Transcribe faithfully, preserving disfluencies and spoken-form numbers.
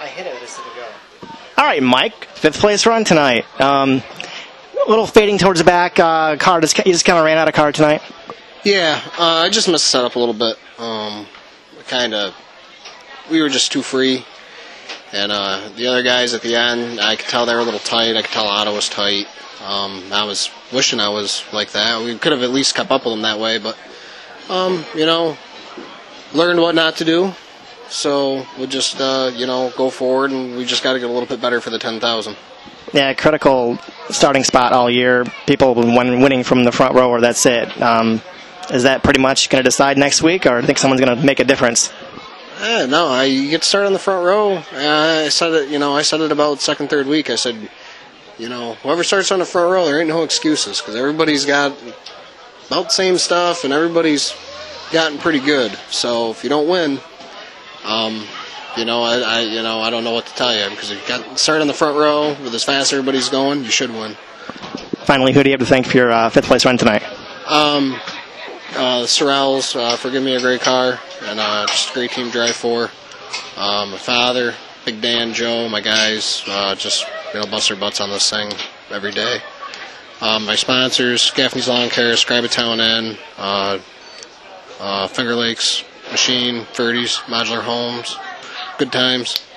I hit it, it just didn't go. All right, Mike, fifth place run tonight. Um, a little fading towards the back. Uh, car just, you just kind of ran out of car tonight. Yeah, uh, I just missed the setup a little bit. Um, kind of, we were just too free. And uh, the other guys at the end, I could tell they were a little tight. I could tell Otto was tight. Um, I was wishing I was like that. We could have at least kept up with them that way, but, um, you know, learned what not to do. So we'll just, uh, you know, go forward, and we just got to get a little bit better for the ten thousand. Yeah, critical starting spot all year. People when winning from the front row, or that's it. Um, is that pretty much going to decide next week, or do you think someone's going to make a difference? Uh, no, I, you get started on the front row. Uh, I said it, you know, I said it about second, third week. I said, you know, whoever starts on the front row, there ain't no excuses, because everybody's got about the same stuff, and everybody's gotten pretty good. So if you don't win, um, you know, I, I, you know, I don't know what to tell you, because if you got started on the front row with as fast as everybody's going, you should win. Finally, who do you have to thank for your uh, fifth place run tonight? Um, uh, Sorrells uh, for giving me a great car, and uh, just a great team to drive for. Um, my father, Big Dan, Joe, my guys, uh, just, you know, bust their butts on this thing every day. Um, my sponsors, Gaffney's Lawn Care, Scribe Town Inn, uh, uh, Finger Lakes Machine, Ferdy's, Modular Homes. Good times.